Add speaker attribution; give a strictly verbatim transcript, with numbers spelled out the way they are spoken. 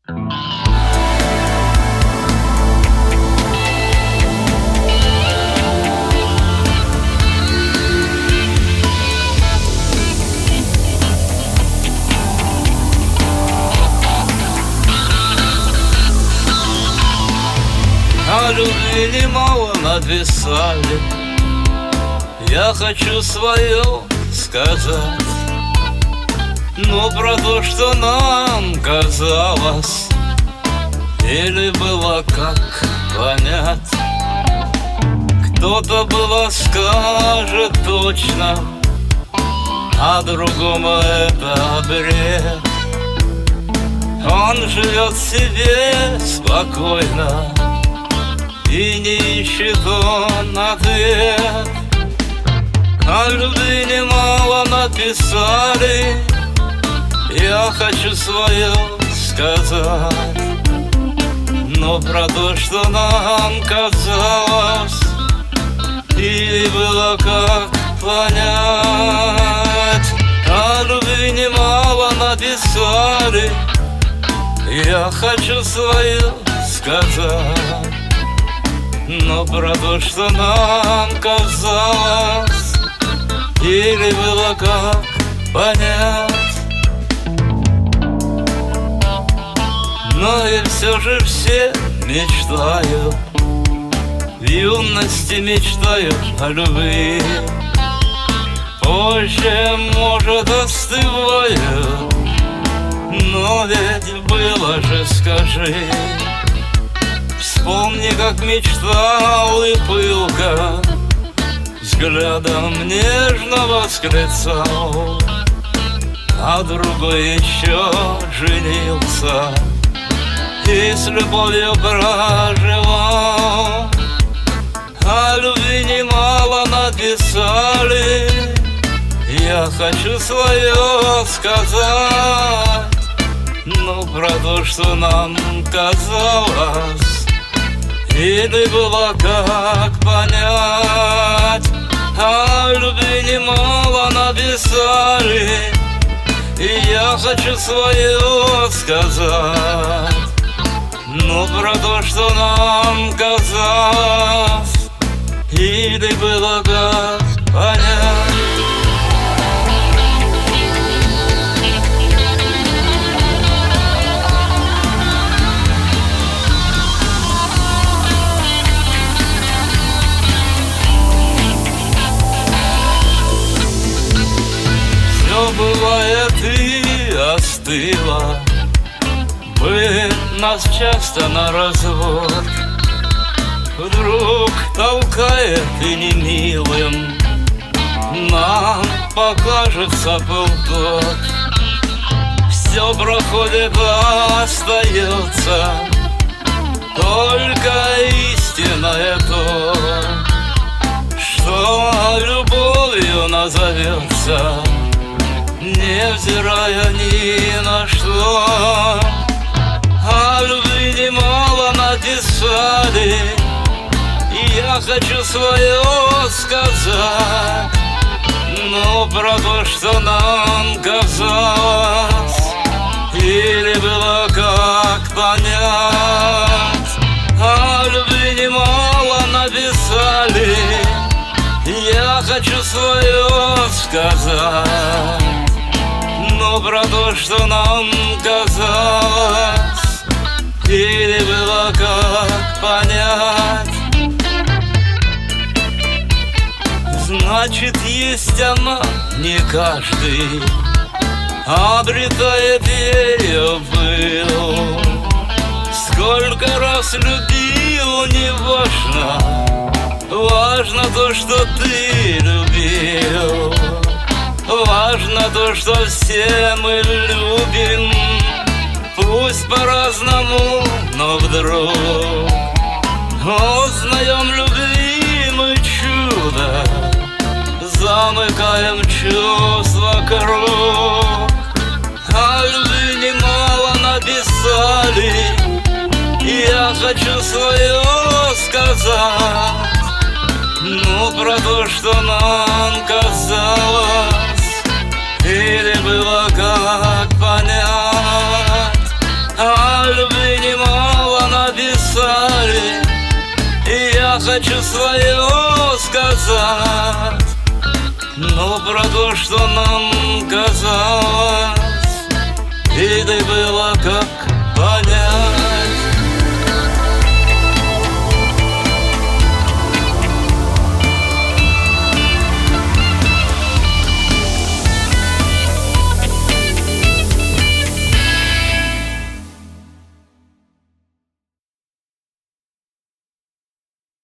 Speaker 1: О любви немало написали, я хочу свое сказать. Но про то, что нам казалось, или было как понять. Кто-то было скажет точно, а другому это бред. Он живет себе спокойно, и не ищет он ответ. О любви немало написали, я хочу свое сказать. Но про то, что нам казалось, или было как понять. О любви немало написали, я хочу свое сказать. Но про то, что нам казалось, или было как понять. Но и все же все мечтают, в юности мечтают о любви. Позже, может, остывают, но ведь было же, скажи. Вспомни, как мечтал и пылко взглядом нежно восклицал, а другой еще женился и с любовью проживал. О любви немало написали, я хочу свое сказать. Но про то, что нам казалось, или было как понять. О любви немало написали, и я хочу свое сказать. Но про то, что нам казалось, или было как понять. Все бывает и остыло, бы нас часто на развод. Вдруг толкает и немилым нам покажется был тот. Все проходит, остается только истинное то, что любовью назовется, невзирая ни на что. О любви немало написали, и я хочу свое сказать. Но про то, что нам казалось, или было как понять. О любви немало написали, я хочу свое сказать. Но про то, что нам казалось, или было как понять. Значит, есть она, не каждый обретает ее был. Сколько раз любил, не важно, важно то, что ты любил. Важно то, что все мы любим, пусть по-разному, но вдруг узнаем любви мы чудо, замыкаем чувства круг. О любви немало написали, я хочу свое сказать. Ну, про то, что нам казалось, или было как понять. О но про то, что нам казалось, и ты была как